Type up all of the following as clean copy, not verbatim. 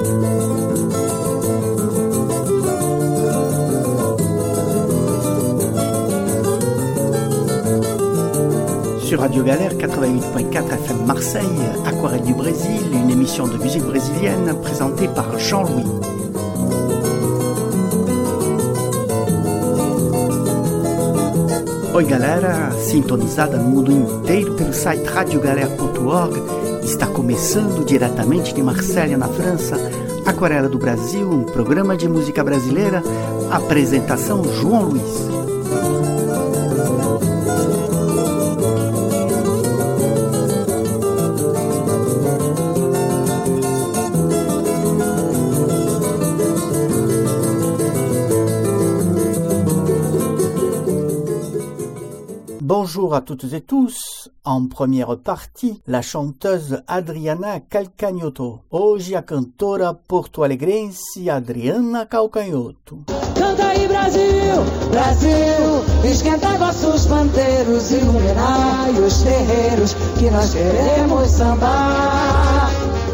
Sur Radio Galère 88.4 FM Marseille, Aquarelle du Brésil, une émission de musique brésilienne présentée par Jean-Louis. Oi galera, sintonizada no mundo inteiro pelo site radiogalera.org, está começando diretamente de Marselha, na França, Aquarela do Brasil, um programa de música brasileira, apresentação João Luiz. Bonjour à toutes et tous. En première partie, la chanteuse Adriana Calcanhoto. Hoje a cantora porto-alegrense Adriana Calcanhoto. Canta aí Brasil, Brasil, esquenta vossos pandeiros, iluminai os terreiros que nós queremos sambar.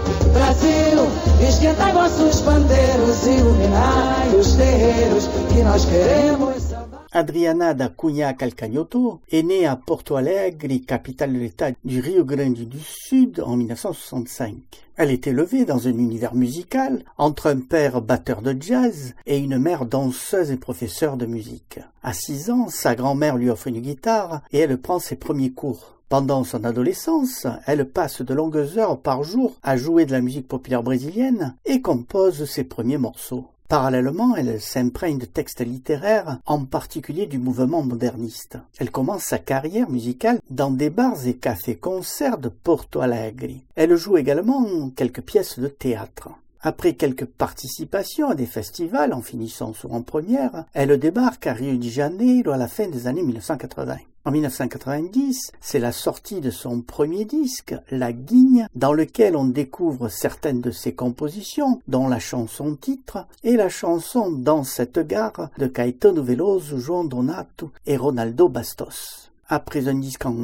Brasil, esquenta vossos pandeiros, iluminai os terreiros que nós queremos sambar. Adriana da Cunha Calcanhoto est née à Porto Alegre, capitale de l'État du Rio Grande du Sud, en 1965. Elle est élevée dans un univers musical entre un père batteur de jazz et une mère danseuse et professeure de musique. À 6 ans, sa grand-mère lui offre une guitare et elle prend ses premiers cours. Pendant son adolescence, elle passe de longues heures par jour à jouer de la musique populaire brésilienne et compose ses premiers morceaux. Parallèlement, elle s'imprègne de textes littéraires, en particulier du mouvement moderniste. Elle commence sa carrière musicale dans des bars et cafés-concerts de Porto Alegre. Elle joue également quelques pièces de théâtre. Après quelques participations à des festivals en finissant souvent en première, elle débarque à Rio de Janeiro à la fin des années 1980. En 1990, c'est la sortie de son premier disque, La Guigne, dans lequel on découvre certaines de ses compositions, dont la chanson titre et la chanson Dans cette gare de Caetano Veloso, João Donato et Ronaldo Bastos. Après un disque en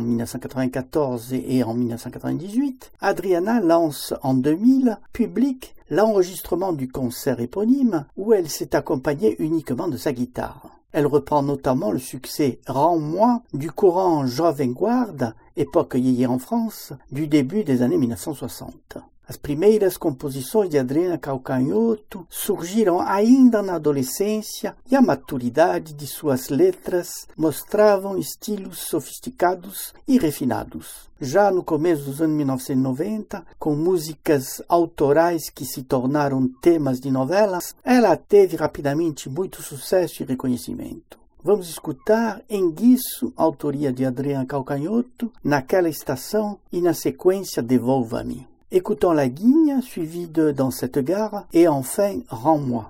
1994 et en 1998, Adriana lance en 2000, Public, l'enregistrement du concert éponyme où elle s'est accompagnée uniquement de sa guitare. Elle reprend notamment le succès « Rends-moi » du courant Jovem Guarda, époque yéyé en France, du début des années 1960. As primeiras composições de Adriana Calcanhoto surgiram ainda na adolescência e a maturidade de suas letras mostravam estilos sofisticados e refinados. Já no começo dos anos 1990, com músicas autorais que se tornaram temas de novelas, ela teve rapidamente muito sucesso e reconhecimento. Vamos escutar Enguiço, autoria de Adriana Calcanhoto, Naquela Estação e na sequência Devolva-me. Écoutons La Guigne, suivie de Dans cette gare, et enfin Rends-moi.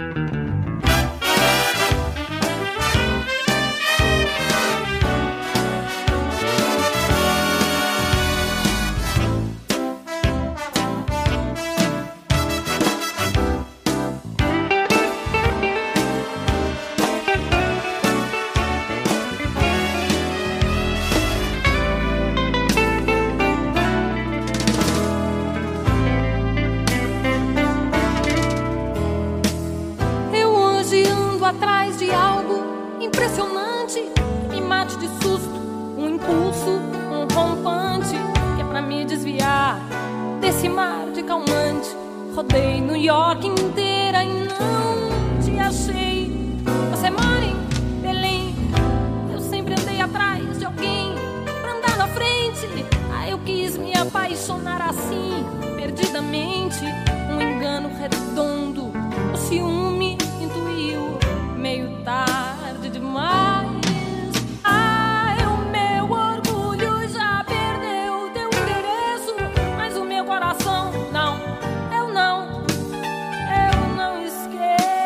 Atrás de algo impressionante, me mate de susto, um impulso, um rompante, que é pra me desviar desse mar de calmante. Rodei New York inteira e não te achei. Você mora em Belém, eu sempre andei atrás de alguém pra andar na frente. Aí eu quis me apaixonar assim, perdidamente, um engano redondo, o ciúme intuiu. Meio tarde demais. Ai, o meu orgulho já perdeu teu endereço, mas o meu coração não, eu não esqueço.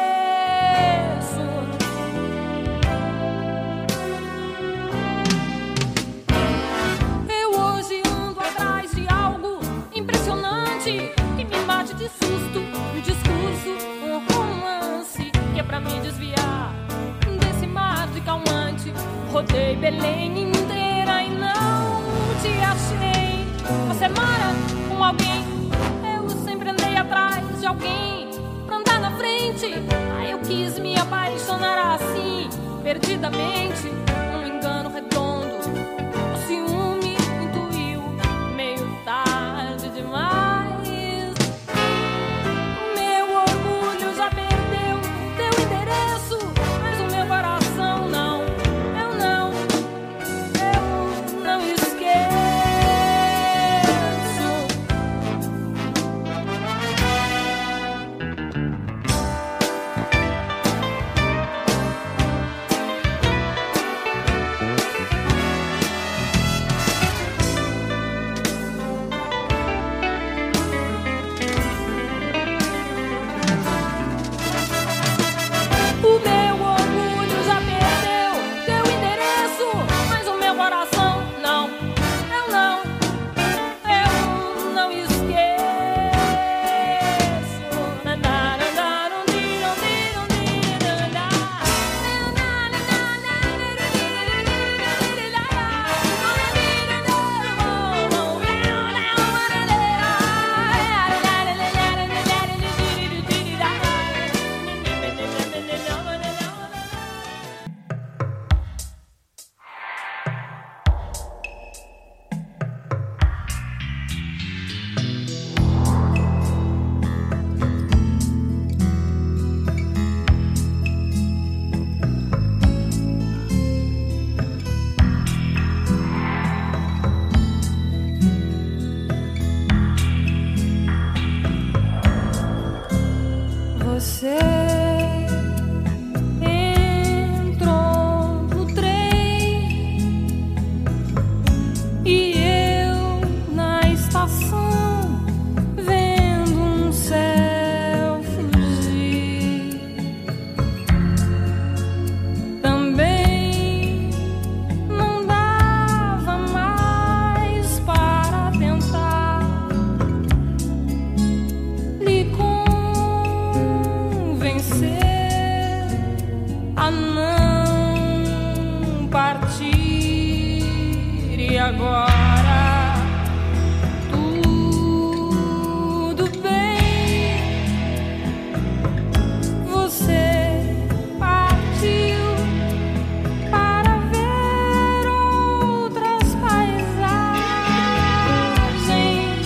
Eu hoje ando atrás de algo impressionante que me mate de susto, um discurso, um romance que é pra me desviar desse mar de calmante. Rodei Belém inteira e não te achei. Você mora com alguém, eu sempre andei atrás de alguém inocente. Eu quis me apaixonar assim, perdidamente, num engano redondo. O ciúme intuiu, meio tarde demais. Meu orgulho já perdeu teu endereço, mas o meu coração não. Eu não esqueço. Você entrou no trem e eu na estação vendo um céu fugir. Também não dava mais para tentar lhe convencer a não partir. E agora tudo bem, você partiu para ver outras paisagens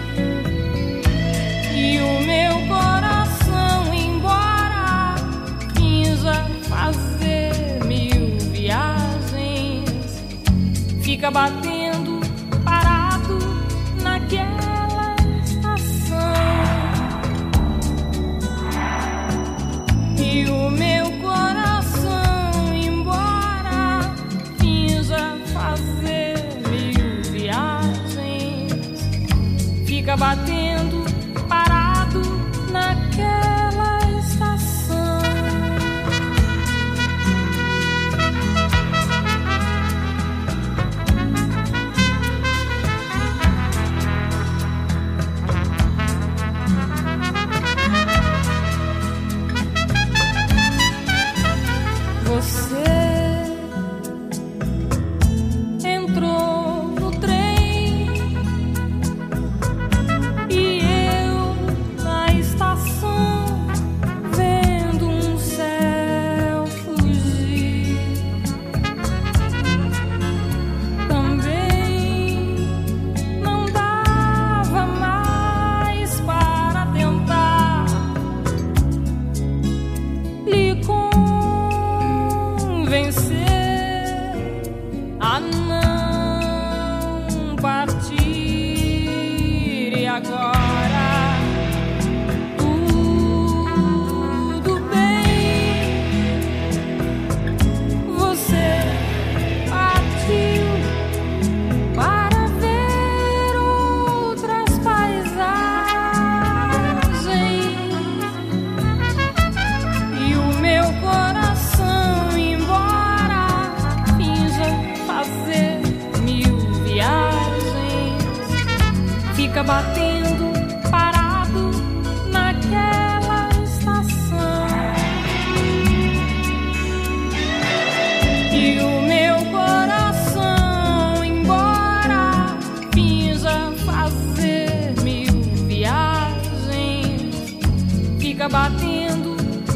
e o meu coração, embora finja fazer 1000 viagens, fica batendo parado naquela estação. E o meu coração, embora finja fazer 1000 viagens, fica batendo parado naquela estação. Você entrou no trem e eu na estação vendo um céu fugir. Também não dava mais para tentar lhe convencer a não partir. E agora tudo bem, você partiu para ver outras paisagens e o meu coração, embora finja fazer 1000 viagens, fica batendo parado naquela estação. E o meu coração, embora finja fazer 1000 viagens, fica batendo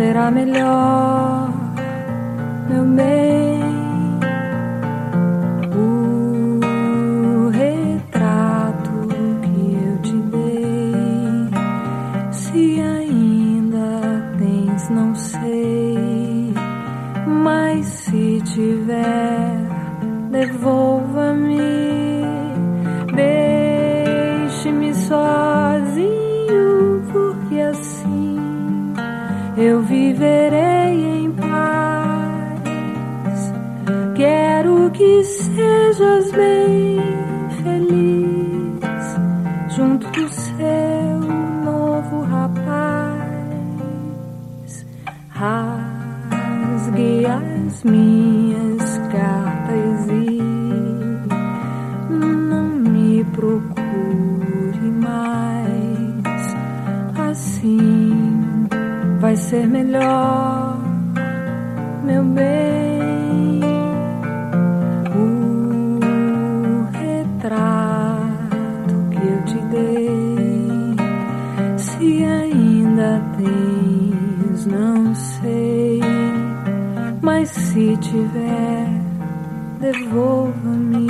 será melhor, meu bem. O retrato que eu te dei, se ainda tens, não sei, mas se tiver, devolva-me, deixe-me sozinho, porque assim eu viverei em paz. Quero que sejas bem feliz junto do seu novo rapaz. Rasgue as minhas cartas e não me procure mais. Assim vai ser melhor, meu bem. O retrato que eu te dei, se ainda tens, não sei, mas se tiver, devolva-me.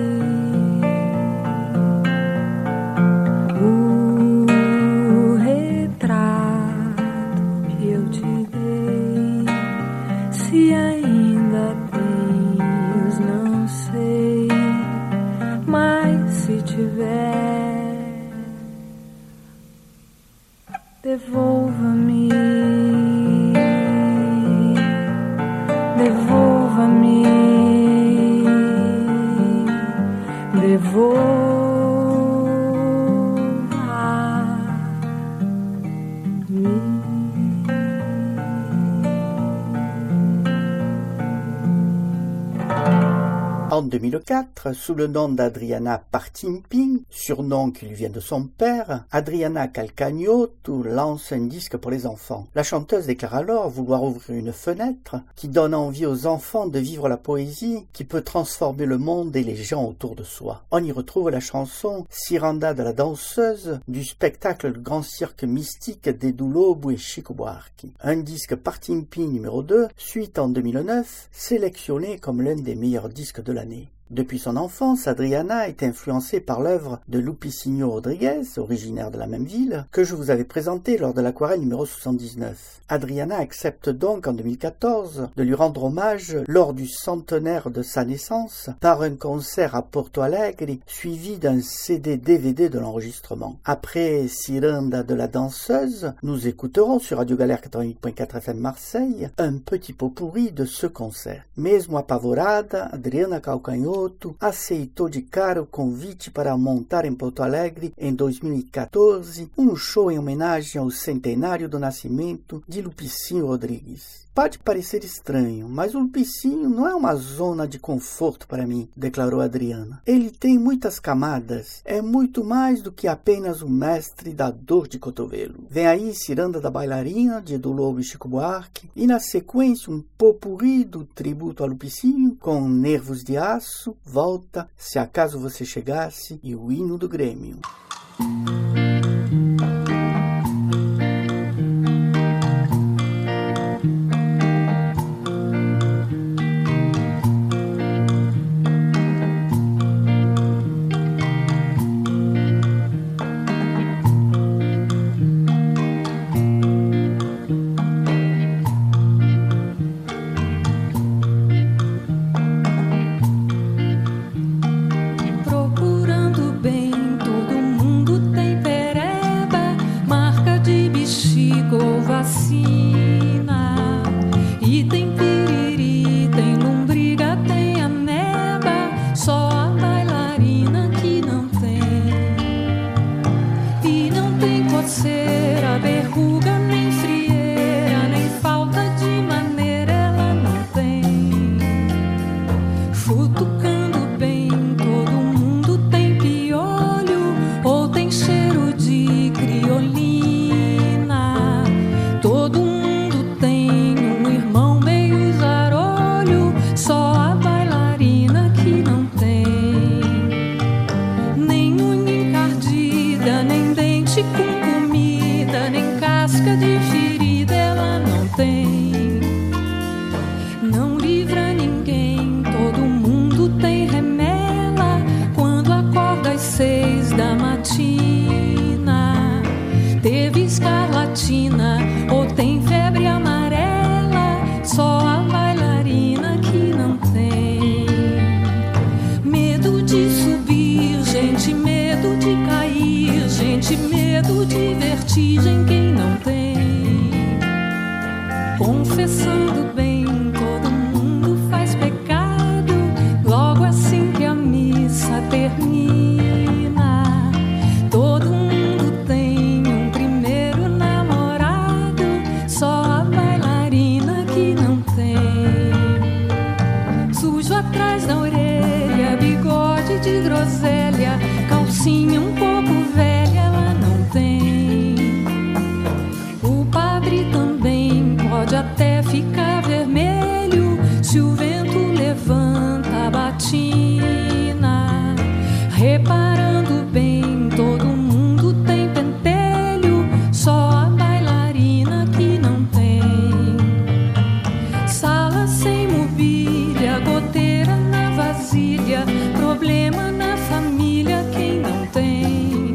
O retrato que eu te dei, se ainda tens, não sei, mas se tiver, devolva-me. Devolva-me, devolva-me. En 2004, sous le nom d'Adriana Partimping, surnom qui lui vient de son père, Adriana Calcagnotu lance un disque pour les enfants. La chanteuse déclare alors vouloir ouvrir une fenêtre qui donne envie aux enfants de vivre la poésie qui peut transformer le monde et les gens autour de soi. On y retrouve la chanson Ciranda de la danseuse du spectacle Le Grand Cirque Mystique d'Edu Lobo et Chico Buarque. Un disque Partimping numéro 2, suite en 2009, sélectionné comme l'un des meilleurs disques de l'année. Depuis son enfance, Adriana est influencée par l'œuvre de Lupicínio Rodrigues, originaire de la même ville, que je vous avais présenté lors de l'aquarelle numéro 79. Adriana accepte donc en 2014 de lui rendre hommage lors du centenaire de sa naissance par un concert à Porto Alegre suivi d'un CD-DVD de l'enregistrement. Après Ciranda de la danseuse, nous écouterons sur Radio Galère 88.4 FM Marseille un petit pot pourri de ce concert. Mesmo apavorada, Adriana Calcanhoto aceitou de cara o convite para montar em Porto Alegre, em 2014, show em homenagem ao centenário do nascimento de Lupicínio Rodrigues. Pode parecer estranho, mas o Lupicínio não é uma zona de conforto para mim, declarou Adriana. Ele tem muitas camadas, é muito mais do que apenas o mestre da dor de cotovelo. Vem aí Ciranda da Bailarina, de Edu Lobo e Chico Buarque, e na sequência um pot-pourri do tributo a Lupicínio, com Nervos de Aço, Volta, Se Acaso Você Chegasse e o hino do Grêmio. Procurando bem, todo mundo tem confessando bem, todo mundo faz pecado, logo assim que a missa termina. Todo mundo tem um primeiro namorado, só a bailarina que não tem. Sujo atrás da orelha, bigode de groselha, calcinha um pouco velha, ela não tem. O padre também pode até ficar vermelho se o vento levanta a batina. Reparando bem, todo mundo tem pentelho, só a bailarina que não tem. Sala sem mobília, goteira na vasilha, problema na família, quem não tem.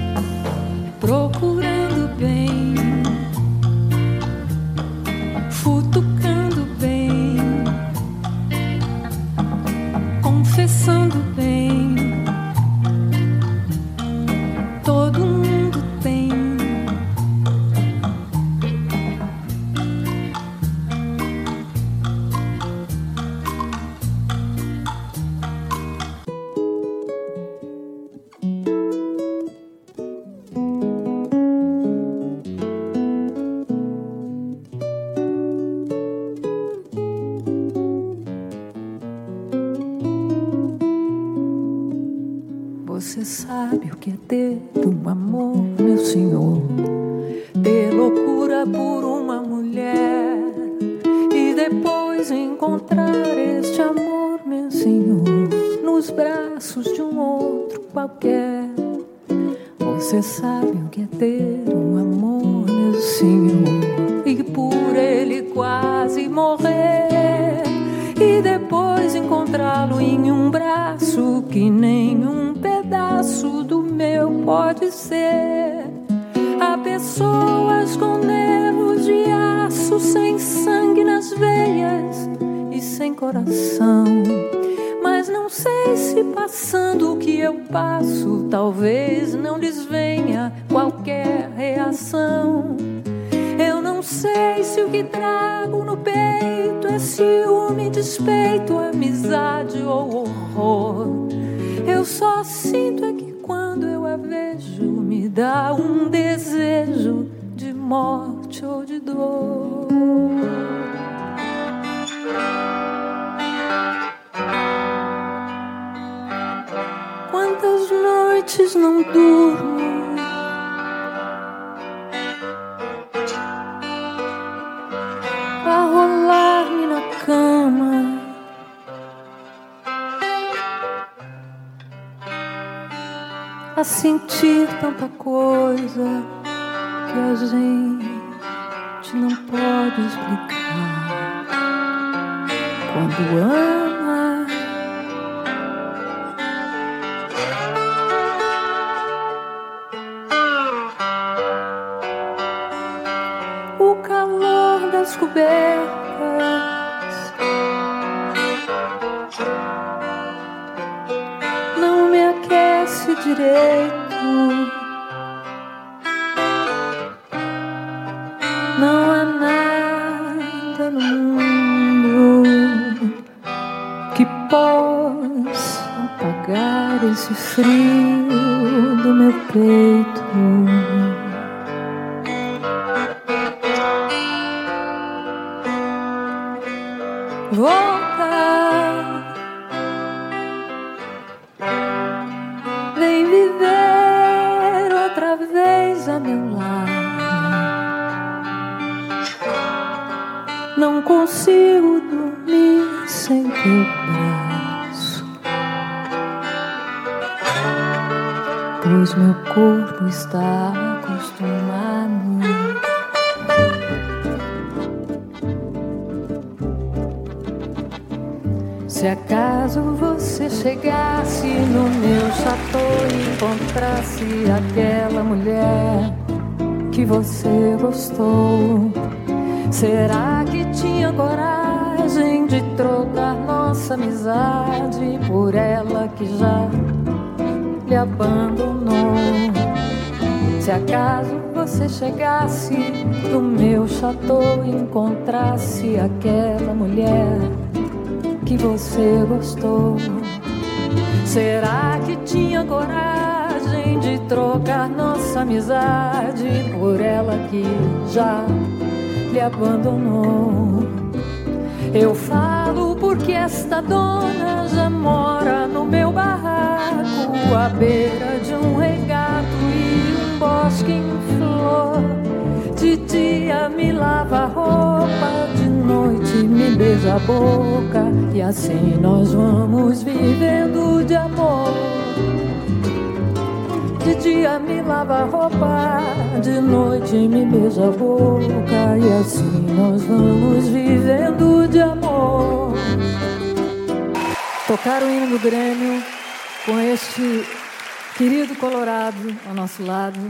Procurando bem, futucando bem, confessando bem, todo mundo tem. Você sabe o que é ter um amor, meu senhor, ter loucura por uma mulher e depois encontrar este amor, meu senhor, nos braços de um outro qualquer. Você sabe o que é ter um amor, meu senhor, e por ele quase morrer e depois encontrá-lo em um braço que nenhum pedaço do meu pode ser. Há pessoas com nervos de aço, sem sangue nas veias e sem coração, mas não sei se passando o que eu passo, talvez não lhes venha qualquer reação. Eu não sei se o que trago no peito é ciúme, despeito, amizade ou horror. Eu só sinto é que quando eu a vejo me dá um desejo de morte ou de dor. Quantas noites não durmo a rolar-me na cama, a sentir tanta coisa que a gente não pode explicar quando ama. O calor das cobertas não me aquece direito. Não há nada no mundo que possa apagar esse frio do meu peito. Volta, vem viver outra vez a meu lado. Não consigo dormir sem teu braço, pois meu corpo está acostumado. Se acaso você chegasse no meu chateau e encontrasse aquela mulher que você gostou, será que tinha coragem de trocar nossa amizade por ela que já lhe abandonou? Se acaso você chegasse no meu chateau e encontrasse aquela mulher que você gostou. Será que tinha coragem de trocar nossa amizade por ela que já lhe abandonou? Eu falo porque esta dona já mora no meu barraco, à beira de um regato e um bosque em flor. De dia me lava a roupa, de noite me beija a boca, e assim nós vamos vivendo de amor. De dia me lava a roupa, de noite me beija a boca, e assim nós vamos vivendo de amor. Tocar o hino do Grêmio com este querido Colorado ao nosso lado.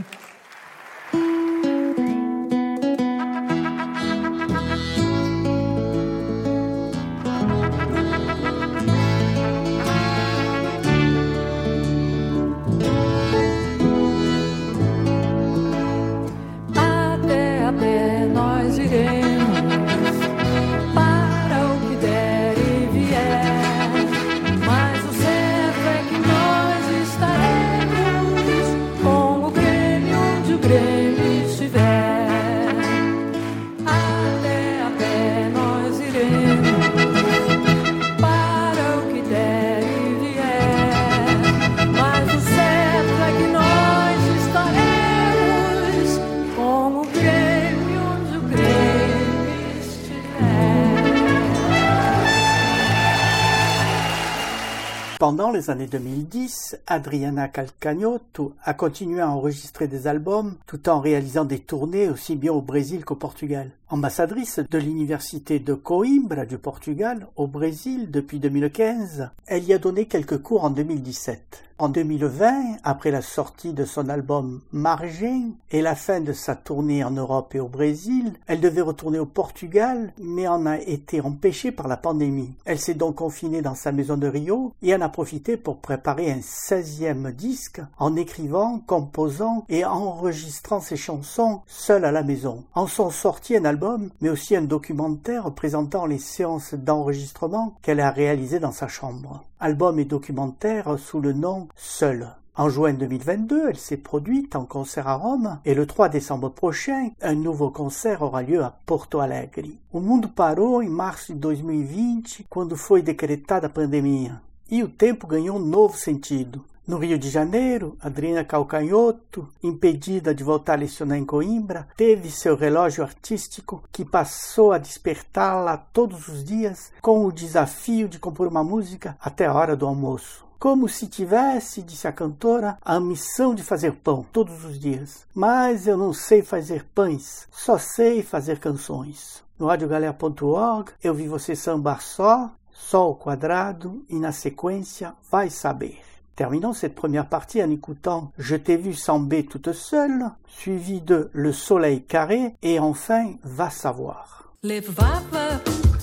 Pendant les années 2010, Adriana Calcanhoto a continué à enregistrer des albums tout en réalisant des tournées aussi bien au Brésil qu'au Portugal. Ambassadrice de l'université de Coimbra du Portugal au Brésil depuis 2015, elle y a donné quelques cours en 2017. En 2020, après la sortie de son album Margem et la fin de sa tournée en Europe et au Brésil, elle devait retourner au Portugal, mais en a été empêchée par la pandémie. Elle s'est donc confinée dans sa maison de Rio et en a profité pour préparer un 16e disque en écrivant, composant et enregistrant ses chansons seule à la maison. En sont sortis un album, mais aussi un documentaire présentant les séances d'enregistrement qu'elle a réalisées dans sa chambre. Album et documentaire sous le nom Seul. En juin 2022, elle s'est produite en concert à Rome et le 3 décembre prochain, un nouveau concert aura lieu à Porto Alegre. O mundo parou em março de 2020, quando foi decretada a pandemia, e o tempo ganhou um novo sentido. No Rio de Janeiro, Adriana Calcanhoto, impedida de voltar a lecionar em Coimbra, teve seu relógio artístico que passou a despertá-la todos os dias com o desafio de compor uma música até a hora do almoço. Como se tivesse, disse a cantora, a missão de fazer pão todos os dias. Mas eu não sei fazer pães, só sei fazer canções. No radiogalera.org eu vi você sambar só ao quadrado e na sequência vai saber. Terminons cette première partie en écoutant « Je t'ai vu samber toute seule », suivi de « Le soleil carré » et enfin « Va savoir ». Levava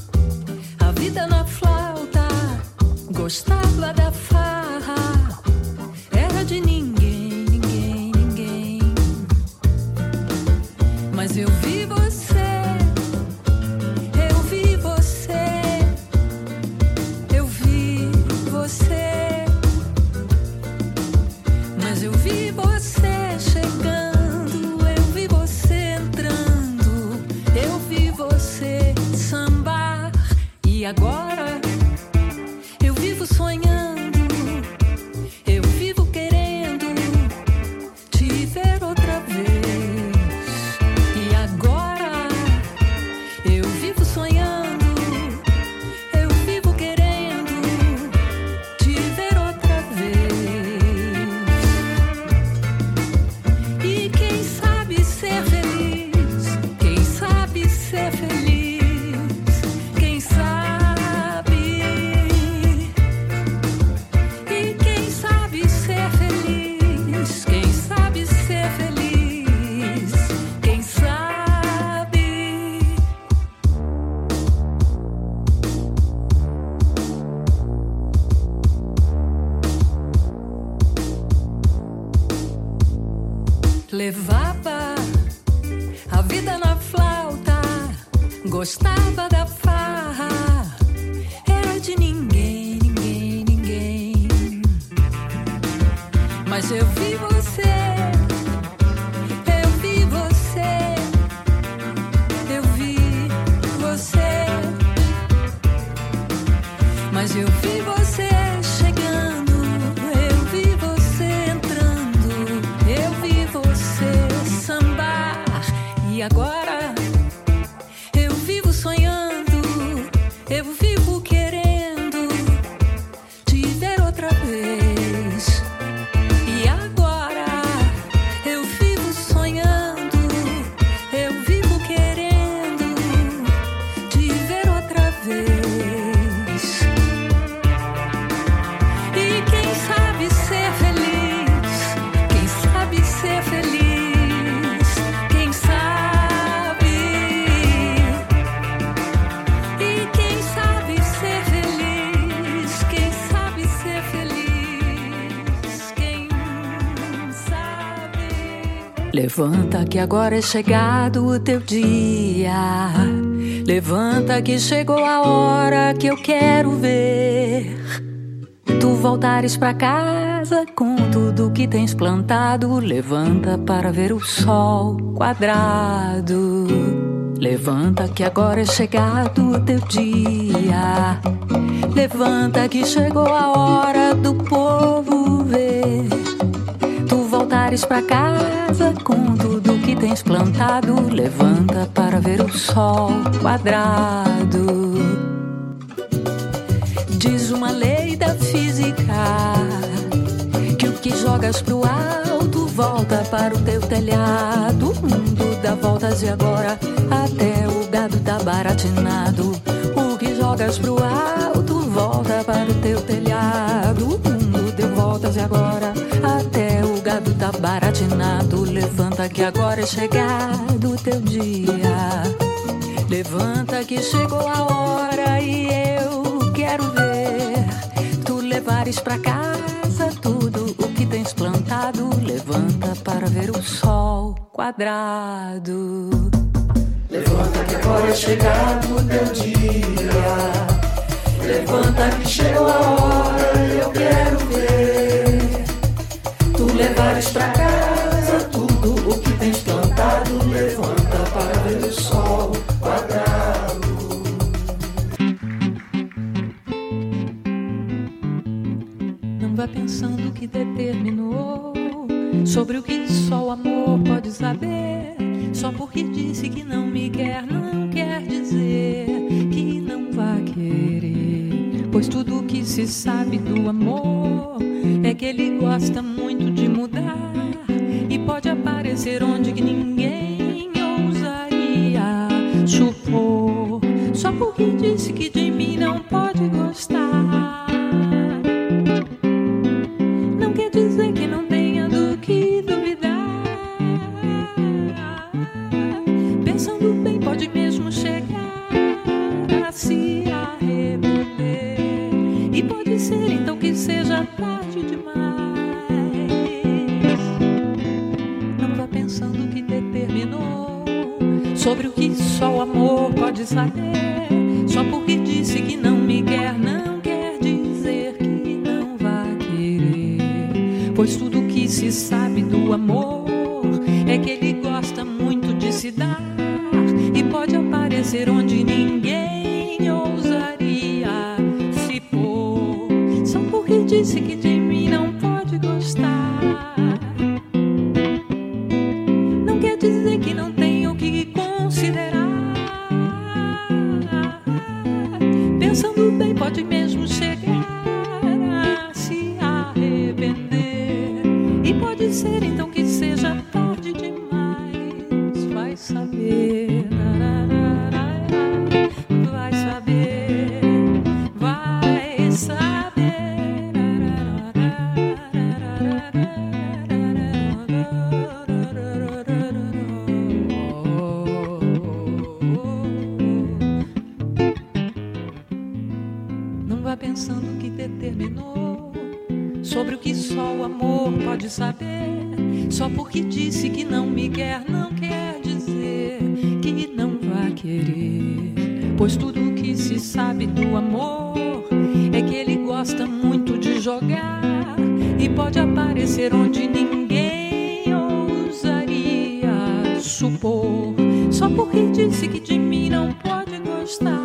a vida na flauta, gostava da farra, era de ninguém, ninguém, ninguém. Mas eu vi você, eu vi você, eu vi você. Mas eu vi você chegando, eu vi você entrando, eu vi você sambar. E agora eu vivo sonhando, eu vivo querendo te ver outra vez. E agora eu vivo sonhando, eu vivo querendo te ver outra vez. Ser feliz, quem sabe gostava da farra, era de ninguém, ninguém, ninguém. Mas eu vi você, eu vi você, eu vi você. Mas eu vi você chegando, eu vi você entrando, eu vi você sambar. E agora eu vivo sonhando, eu vivo querendo te ver outra vez. E agora eu vivo sonhando, eu vivo querendo te ver outra vez. E quem sabe ser feliz, quem sabe ser feliz, quem sabe. E quem sabe ser feliz, quem sabe ser feliz, quem sabe. Levanta que agora é chegado o teu dia. Levanta que chegou a hora que eu quero ver tu voltares pra casa com tudo que tens plantado. Levanta para ver o sol quadrado. Levanta que agora é chegado o teu dia. Levanta que chegou a hora do povo ver tu voltares pra casa com tudo que tens plantado. Levanta para ver o sol quadrado. Diz uma lei da física que o que jogas pro alto volta para o teu telhado. O mundo dá voltas e agora até o gado tá baratinado. O que jogas pro alto volta para o teu telhado. O mundo deu voltas e agora até o gado tá baratinado. Levanta que agora é chegado o teu dia. Levanta que chegou a hora e eu quero ver tu levares pra casa tudo o que tens plantado. Levanta para ver o sol quadrado. Levanta que agora é chegado o teu dia. Levanta que chegou a hora e eu quero ver tu levares pra casa tudo o que tens plantado. Levanta para ver o sol quadrado. Não vá pensando que determinou sobre o que só o amor pode saber. Só porque disse que não me quer, não quer dizer que não vai querer. Pois tudo que se sabe do amor é que ele gosta muito de mudar e pode aparecer onde que ninguém ousaria supor. Só porque disse que de mim não pode gostar, não quer dizer que não tenha do que duvidar. Pensando bem pode mesmo chegar a se arrepender. E pode ser então que seja tarde demais. Não vá pensando que determinou sobre o que só o amor pode saber. Só porque disse que não me quer, não quer dizer que não vai querer. Pois tudo que se sabe do amor é que ele gosta muito de se dar e pode aparecer onde ninguém ousaria se pôr. Só porque disse que de mim não pode gostar, não quer dizer que não tenho que considerar. Pensando bem pode mesmo chegar a se arrepender. E pode ser então que seja tarde demais. Vai saber, vai saber, vai saber. Não vá pensando que determinou sobre o que só o amor pode saber. Só porque disse que não me quer, não quer dizer que não vai querer. pois tudo que se sabe do amor é que ele gosta muito de jogar e pode aparecer onde ninguém ousaria supor, só porque disse que de mim não pode gostar.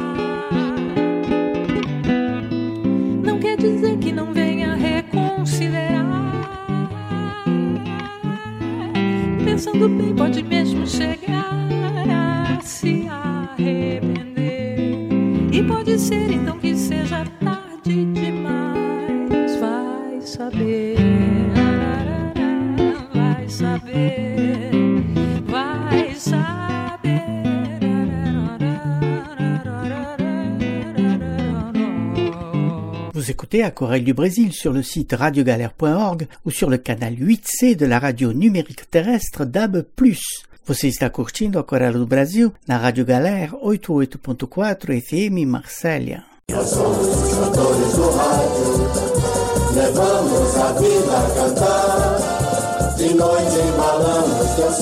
Não quer dizer que não venha reconsiderar. Pensando bem, pode mesmo chegar a se arrepender. E pode ser então que seja tarde demais. Vai saber, vai saber, vai saber. Vous écoutez Aquarelle du Brésil sur le site radiogalère.org ou sur le canal 8C de la radio numérique terrestre DAB+. Você está curtindo Aquarelle do Brasil na Rádio Galère 88.4 FM Marsella. Nós somos os cantores do rádio, levamos a vida a cantar. De noite embalamos teu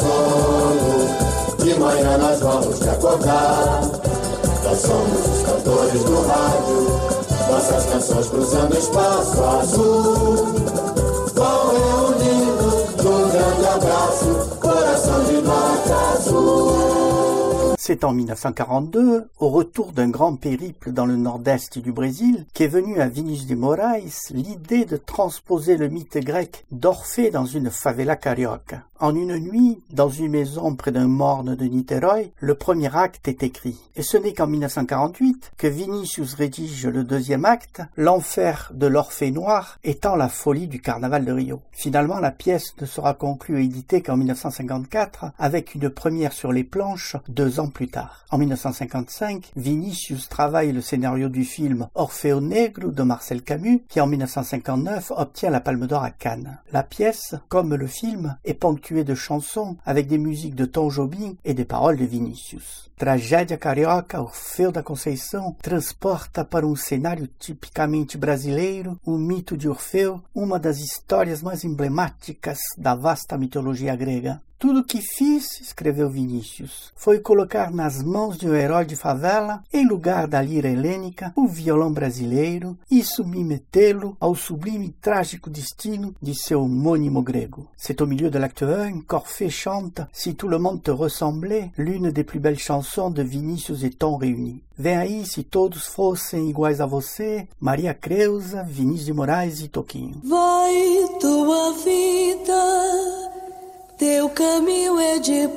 sono, de manhã nós vamos te acordar. Nós somos os cantores do rádio, nossas canções cruzando espaço azul. Vão reunindo num grande abraço, coração de nota azul. C'est en 1942, au retour d'un grand périple dans le nord-est du Brésil, qu'est venue à Vinícius de Moraes l'idée de transposer le mythe grec d'Orphée dans une favela carioca. En une nuit, dans une maison près d'un morne de Niterói, le premier acte est écrit. Et ce n'est qu'en 1948 que Vinícius rédige le deuxième acte, l'enfer de l'Orphée noir étant la folie du carnaval de Rio. Finalement, la pièce ne sera conclue et éditée qu'en 1954, avec une première sur les planches 2 ans plus tard. En 1955, Vinícius travaille le scénario du film Orfeo Negro de Marcel Camus, qui en 1959 obtient la Palme d'Or à Cannes. La pièce, comme le film, est ponctuée de chansons avec des musiques de Tom Jobim et des paroles de Vinícius. Tragédia carioca, Orfeu da Conceição transporta para cenário tipicamente brasileiro o mito de Orfeu, uma das histórias mais emblemáticas da vasta mitologia grega. Tudo que fiz, escreveu Vinícius, foi colocar nas mãos de um herói de favela, em lugar da lira helênica, o violão brasileiro e submetê-lo ao sublime e trágico destino de seu homônimo grego. C'est au milieu de l'acte 1 qu'Orphée chante « Si tout le monde te ressemblait », l'une des plus belles chansons de Vinícius et Tom réunis. Vem aí, se todos fossem iguais a você, Maria Creuza, Vinícius de Moraes e Toquinho. Vai tua vida, teu caminho é de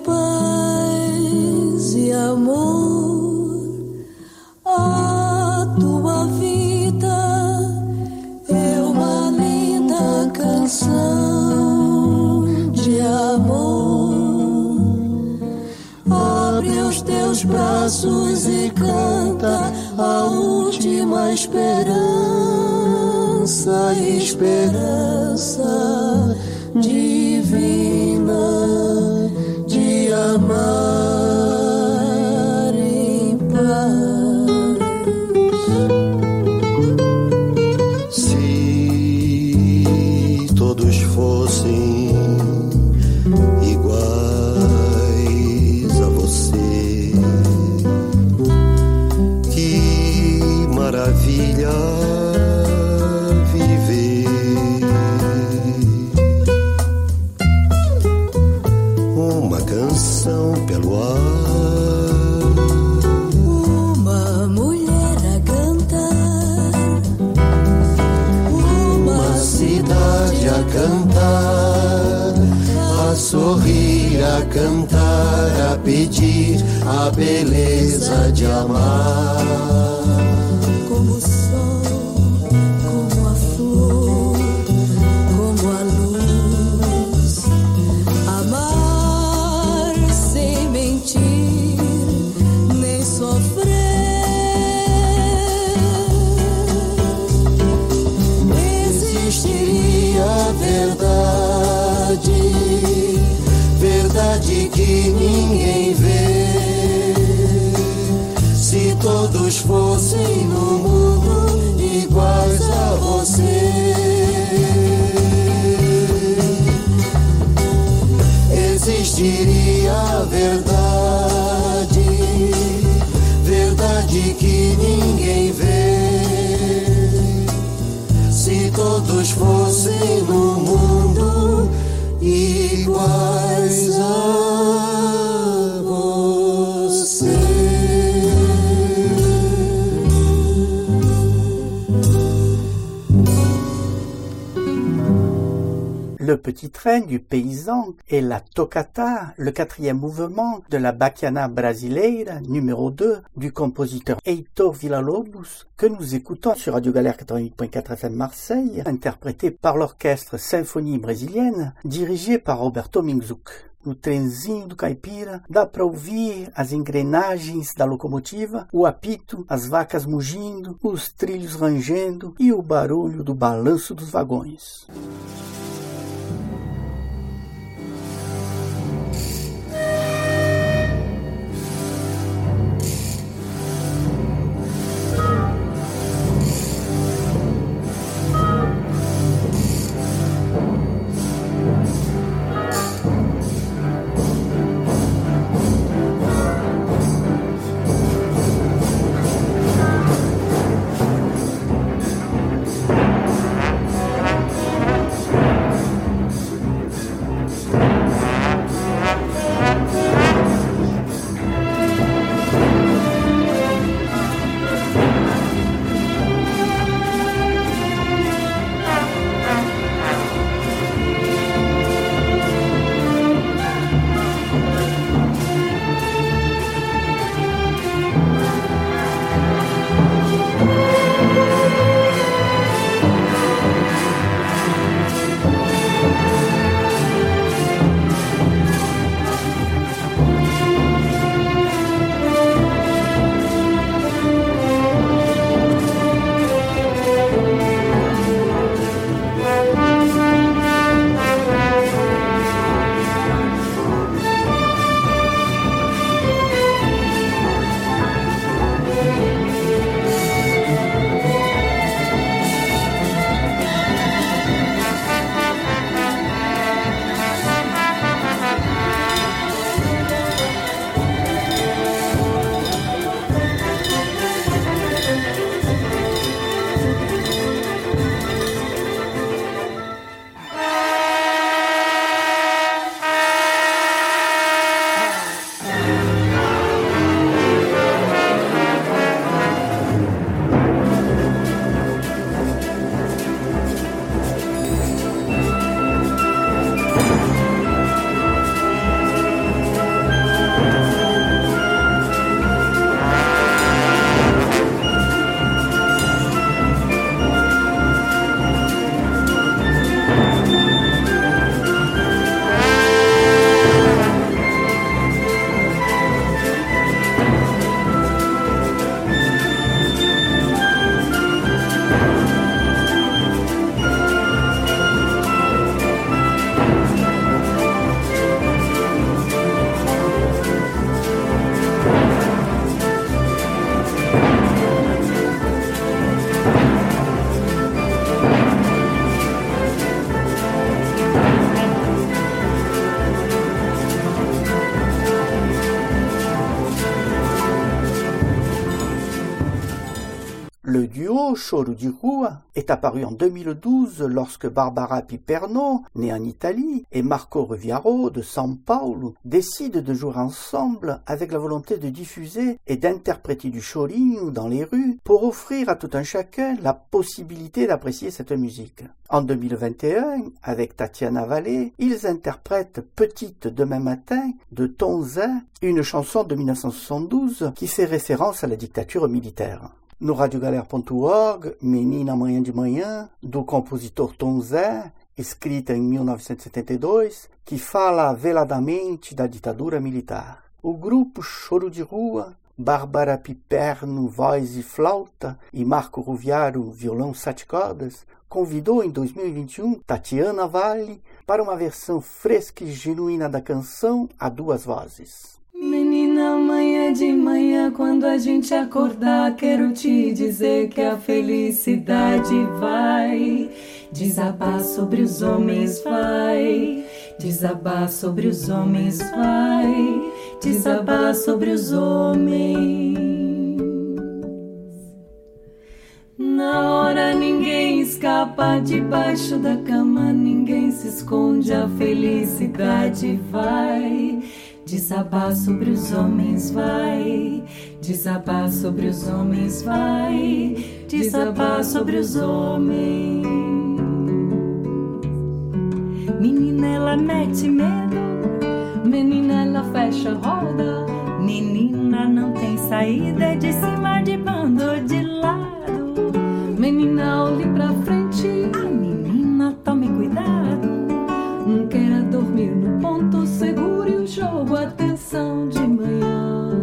paz e amor. A tua vida é uma linda canção de amor. Abre os teus braços e canta a última esperança, esperança divina de amar em paz. Se todos fossem iguais a você, que maravilha viver. Uma canção pelo ar, uma mulher a cantar, uma cidade a cantar, a sorrir, a cantar, a pedir a beleza de amar. como o sol, como a flor, como a luz. Amar sem mentir, nem sofrer. Existiria a verdade, verdade que ninguém vê. Se todos fossem no mundo iguais a você, existiria a verdade, verdade de que ninguém vê. Se todos fossem no mundo iguais a você. Le petit train du paysan est la toccata, le 4e mouvement de la Bachiana Brasileira numéro 2 du compositeur Heitor Villa-Lobos que nous écoutons sur Radio Galère 88.4 FM Marseille, interprété par l'orchestre Symphonie Brésilienne dirigé par Roberto Minzuk. No trenzinho do caipira dá para ouvir as engrenagens da locomotiva, o apito, as vacas mugindo, os trilhos rangendo e o barulho do balanço dos vagões. Le duo Choro di Rua est apparu en 2012 lorsque Barbara Piperno, née en Italie, et Marco Ruviaro de São Paulo décident de jouer ensemble avec la volonté de diffuser et d'interpréter du chorinho dans les rues pour offrir à tout un chacun la possibilité d'apprécier cette musique. En 2021, avec Tatiana Vallée, ils interprètent Petite demain matin de Tonzin, une chanson de 1972 qui fait référence à la dictature militaire. No radiogalera.org, Menina Amanhã de Manhã, do compositor Tom Zé, escrita em 1972, que fala veladamente da ditadura militar. O grupo Choro de Rua, Bárbara Piperno, voz e flauta, e Marco Ruviaro, violão 7 cordas, convidou em 2021 Tatiana Vallée para uma versão fresca e genuína da canção a duas vozes. Menina, amanhã de manhã, quando a gente acordar, quero te dizer que a felicidade vai desabar sobre os homens, vai desabar sobre os homens, vai desabar sobre os homens. escapa debaixo da cama, ninguém se esconde, a felicidade vai desabar sobre os homens, vai desabar sobre os homens, vai desabar sobre os homens. Menina, ela mete medo, menina, ela fecha roda, menina, não tem saída, de cima, de bando ou de lado. Menina, olhe pra frente, a menina, tome cuidado, não queira dormir no ponto, segure o jogo, atenção de manhã.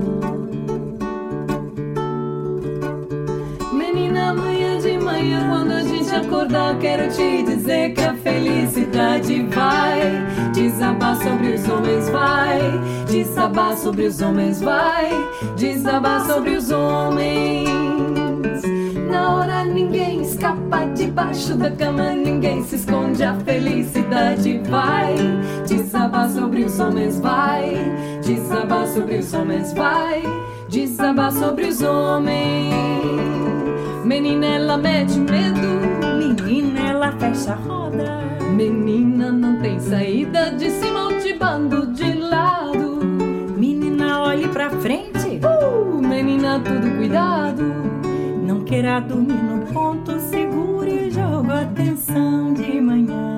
Menina, amanhã de manhã, quando a gente acordar, quero te dizer que a felicidade vai desabar sobre os homens, vai desabar sobre os homens, vai desabar sobre os homens. Na hora ninguém escapa debaixo da cama, ninguém se esconde, a felicidade vai desabar sobre os homens, vai desabar sobre os homens, vai desabar sobre os homens. Menina, ela mete medo, menina, ela fecha a roda, menina, não tem saída, de cima ou de bando, de lado. Menina, olhe pra frente, menina, tudo cuidado, não queira dormir no ponto, segure o jogo, atenção de manhã.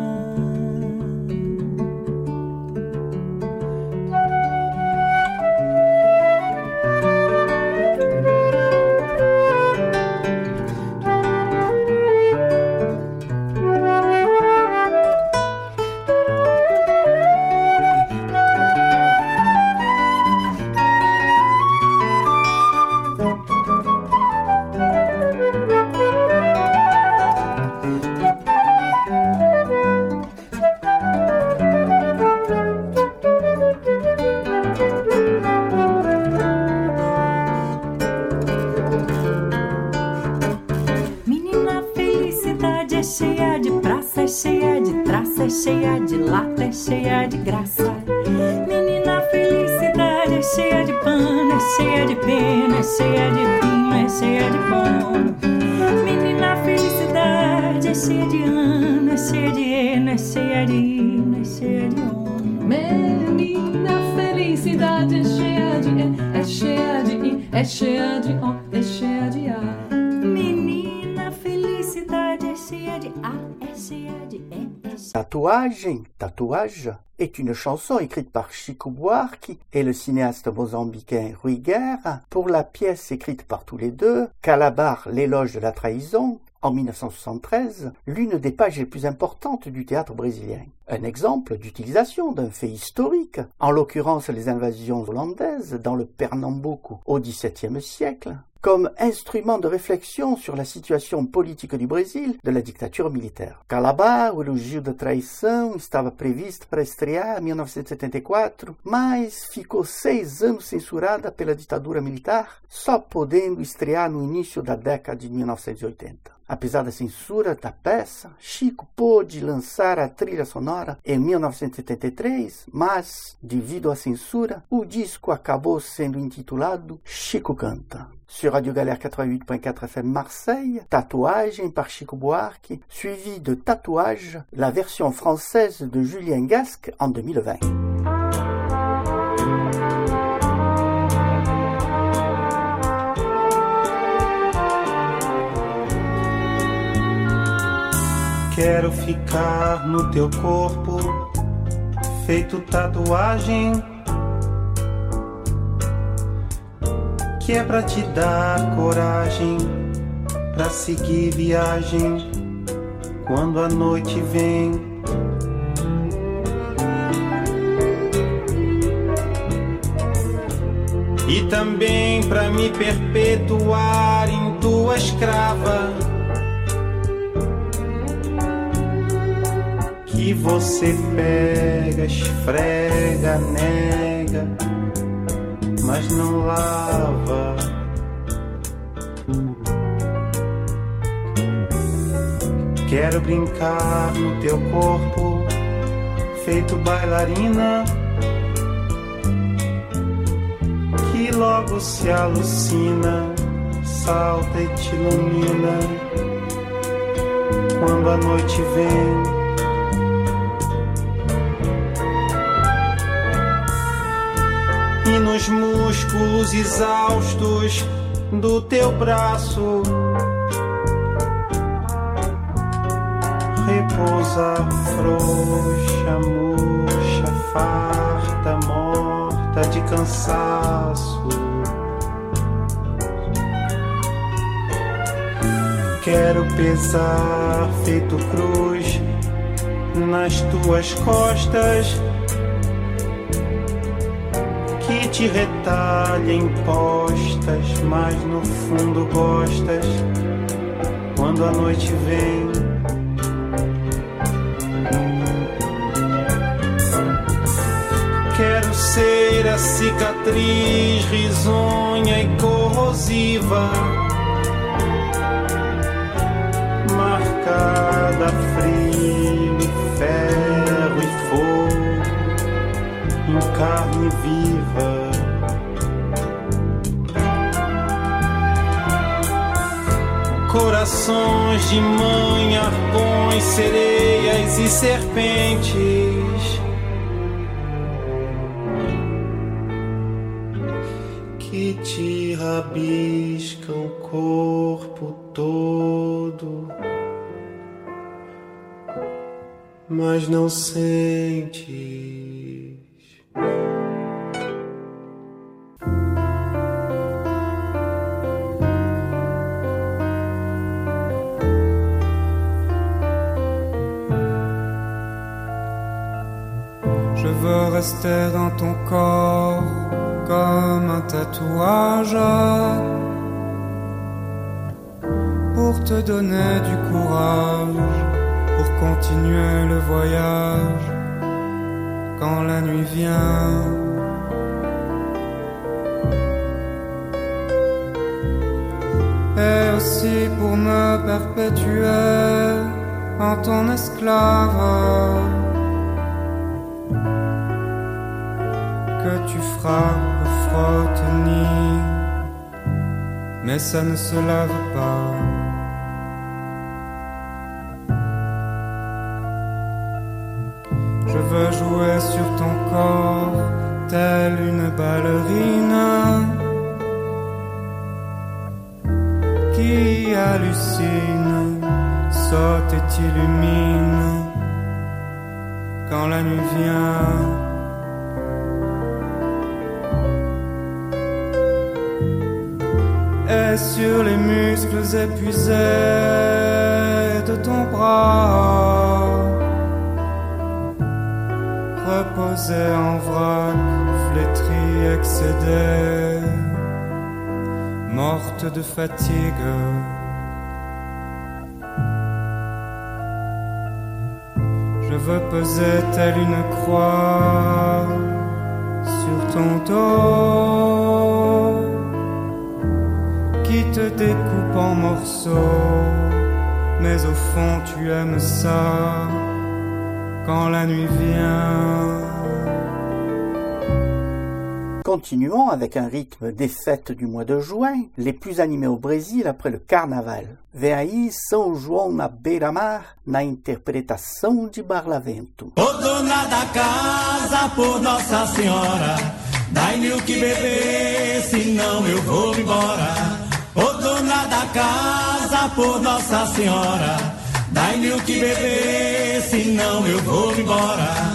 Cheia de lata, é cheia de graça. Menina, felicidade é cheia de pano, é cheia de pena, é cheia de pino, é cheia de pano. Menina, felicidade é cheia de ano, é cheia de eno, é cheia de hino, é cheia de ono. Menina, felicidade é cheia de e, é cheia de i, é cheia de o, é cheia de a. Menina, felicidade é cheia de a, é cheia de e. Tatouage est une chanson écrite par Chico Buarque et le cinéaste mozambicain Rui Guerra pour la pièce écrite par tous les deux, Calabar, l'éloge de la trahison, en 1973, l'une des pages les plus importantes du théâtre brésilien. Un exemple d'utilisation d'un fait historique, en l'occurrence les invasions hollandaises dans le Pernambuco au XVIIe siècle, comme instrument de réflexion sur la situation politique do Brasil de la ditadura militar. Calabar, o elogio da traição, estava previsto para estrear em 1974, mas ficou 6 anos censurada pela ditadura militar, só podendo estrear no início da década de 1980. Apesar da censura da peça, Chico pôde lançar a trilha sonora em 1973, mas, devido à censura, o disco acabou sendo intitulado Chico Canta. Sur Radio Galère 88.4 FM Marseille, Tatouage par Chico Buarque, suivi de Tatouage, la version française de Julien Gasque en 2020. Quero ficar no teu corpo, feito tatuagem, que é pra te dar coragem, pra seguir viagem, quando a noite vem. E também pra me perpetuar em tua escrava, que você pega, esfrega, nega, mas não lava. Quero brincar no teu corpo, feito bailarina, que logo se alucina, salta e te ilumina. quando a noite vem. E nos músculos exaustos do teu braço repousa frouxa, murcha, farta, morta de cansaço. Quero pesar feito cruz nas tuas costas, que te retalhem postas, mas no fundo gostas quando a noite vem. Quero ser a cicatriz risonha e corrosiva, marcada a frio, ferro e fogo, em carne viva. Corações de mãe, arpões, sereias e serpentes, que te rabiscam o corpo todo, mas não sentes. Je veux rester dans ton corps comme un tatouage, pour te donner du courage, pour continuer le voyage quand la nuit vient. Et aussi pour me perpétuer en ton esclave, que tu frappes, frottes, nies, mais ça ne se lave pas. Je veux jouer sur ton corps telle une ballerine qui hallucine, saute et t'illumine quand la nuit vient. Et sur les muscles épuisés de ton bras, reposé en vrac, flétri, excédé, morte de fatigue. Je veux peser telle une croix sur ton dos, qui te découpe en morceaux, mais au fond tu aimes ça quand la nuit vient. Continuons avec un rythme des fêtes du mois de juin, les plus animés au Brésil après le carnaval. Vem aí São João na beira-mar, na interpretação de Barlavento. Ô dona da casa, por Nossa Senhora, dai-me o que beber, senão eu vou embora. Ô dona da casa, por Nossa Senhora, dai-me o que beber, senão eu vou embora.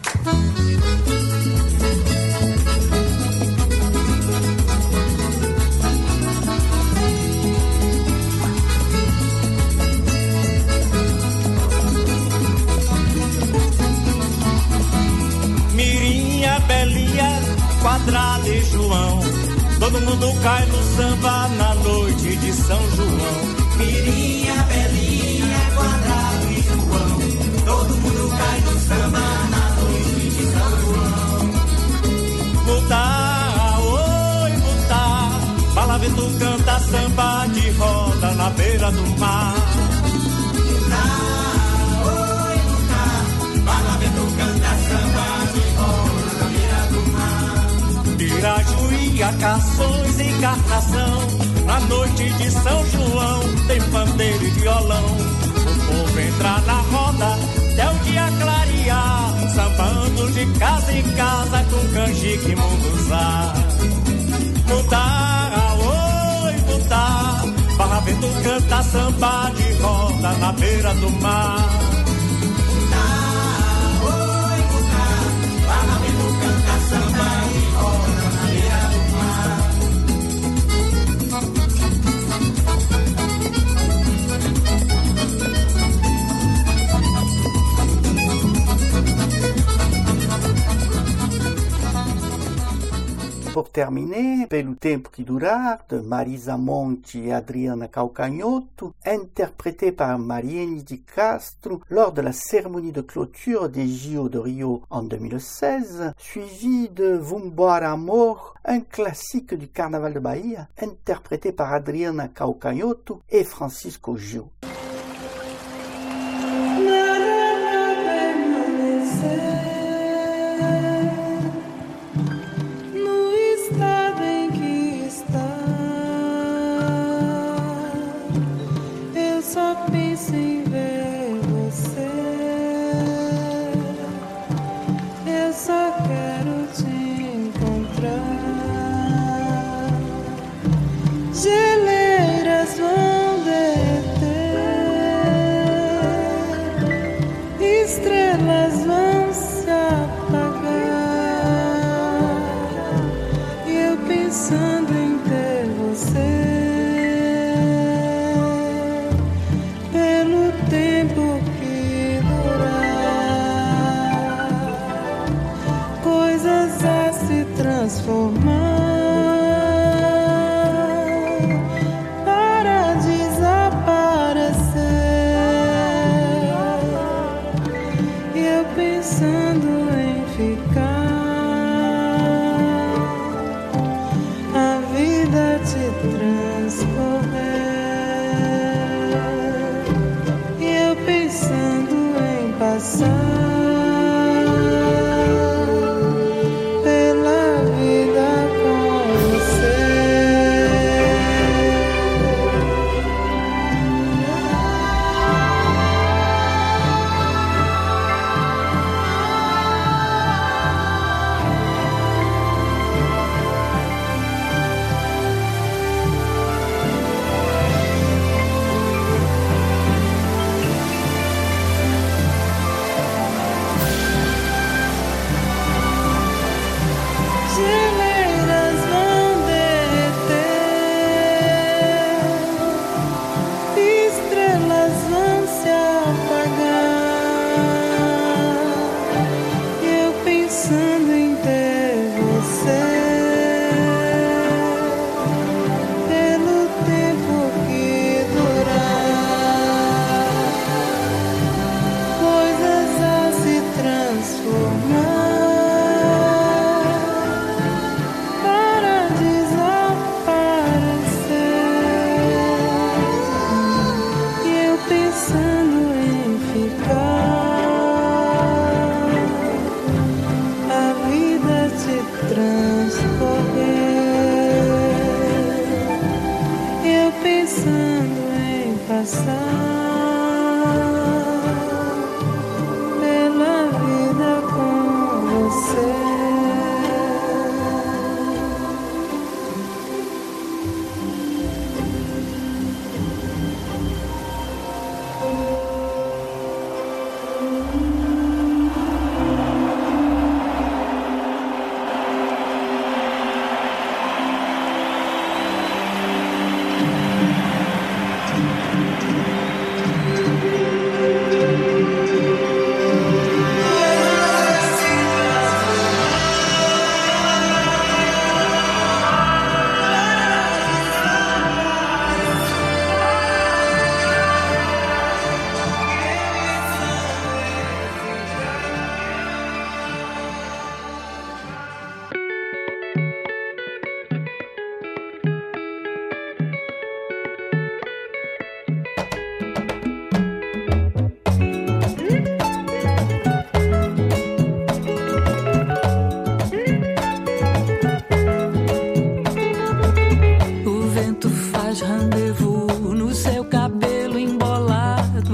Mirinha, Belinha, Quadrada e João, todo mundo cai no samba na noite de São João. Mirinha, Belinha, Quadrado e João, todo mundo cai no samba na noite de São João. Mudar, oi, mudar, Barlavento canta samba de roda na beira do mar. Mudar, oi, mudar, Barlavento canta samba de roda na beira do mar. Pirajuí, Cações, encarnação, na noite de São João tem pandeiro e violão. O povo entrar na roda até o dia clarear, sambando de casa em casa com canjica e munguzá. Mudar, oi, mudar, Barravento canta samba de roda na beira do mar. Mudar, oi, mudar, Barravento canta samba de roda na beira do mar. Pour terminer, Pelo Tempo que Durar, de Marisa Monte et Adriana Calcanhoto, interprété par Mariene Di Castro lors de la cérémonie de clôture des JO de Rio en 2016, suivi de Vambora Amor, un classique du Carnaval de Bahia, interprété par Adriana Calcanhoto et Francisco Gil. Geleiras vão derreter, estrelas vão se apagar, e eu pensando em ter você, pelo tempo que durar, coisas a se transformar.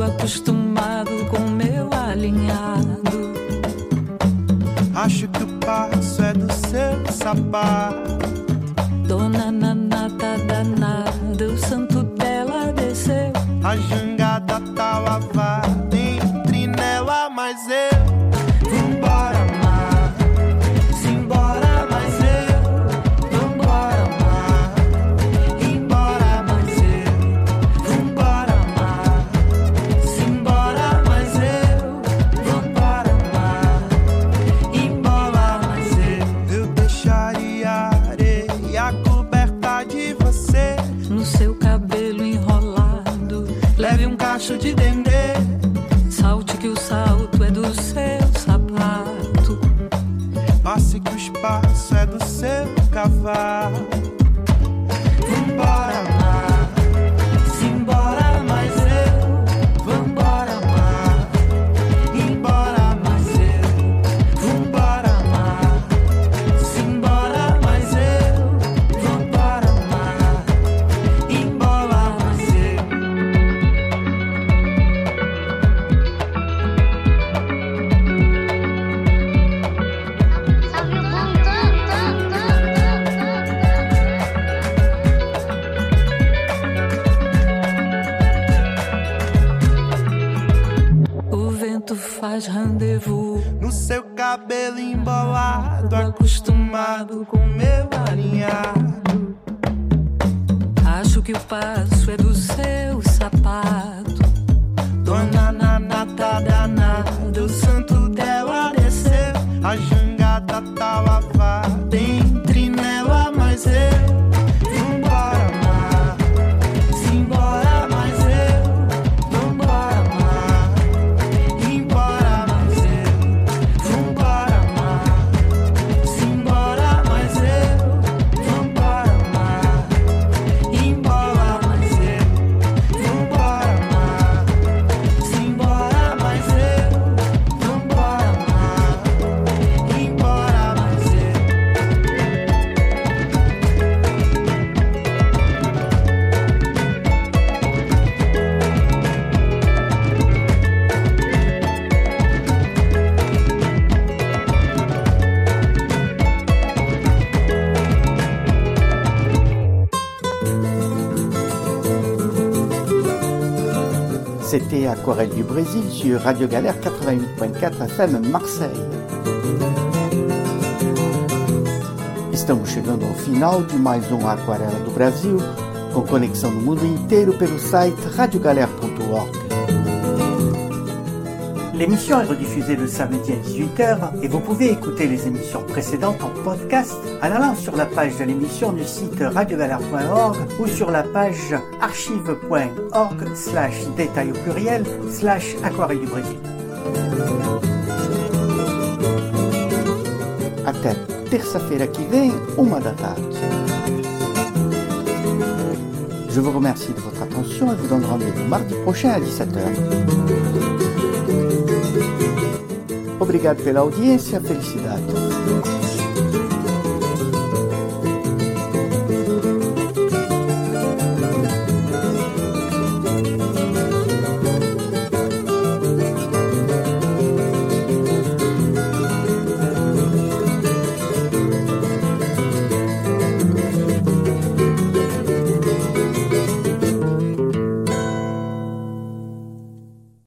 acostumado, acostumado com meu alinhado. Acho que o passo é do seu sapato. Dona Nanata danada, o santo dela desceu. A jangada tá lavada entre nela, mas eu vambora amar. Simbora, mas eu vambora amar. Embora, mas eu vambora amar. Simbora, mas eu vambora amar. Embora, mas eu deixaria a areia coberta de você. No seu cabelo enrolado, leve um cacho de dendê. Salte que o salto é do seu sapato. Passe que o espaço é do seu cavalo. Vambora amar. Simbora, mas eu vambora amar. Embora, mas eu vambora amar. Simbora, mas eu vambora amar. Embora, mas eu. O vento faz rendezvous No seu cabelo embolado, acostumado com meu alinhado. Acho que o passo é do seu sapato. Dona Nanata danada, o santo dela desceu. A jangada tá lavada entre nela, mas eu vambora amar. Simbora, mas eu vambora amar. Embora, mas eu vambora amar. Simbora, mas eu vambora amar. Embora, mas eu vambora amar. Simbora, mas eu vambora amar. Embora, mas eu. C'était Aquarelle du Brésil sur Radio Galère 88.4 FM Marseille. Estamos chegando ao final de mais um Aquarela do Brasil, com conexão no mundo inteiro pelo site radiogalère.org. L'émission est rediffusée le samedi à 18h et vous pouvez écouter les émissions précédentes en podcast en allant sur la page de l'émission du site radiogalère.org ou sur la page archive.org/détail au pluriel/Aquarelle du Brésil. Até terça-feira que vem, 1h. Je vous remercie de votre attention et vous donne rendez-vous mardi prochain à 17h. Obrigado pela audiência, felicidade.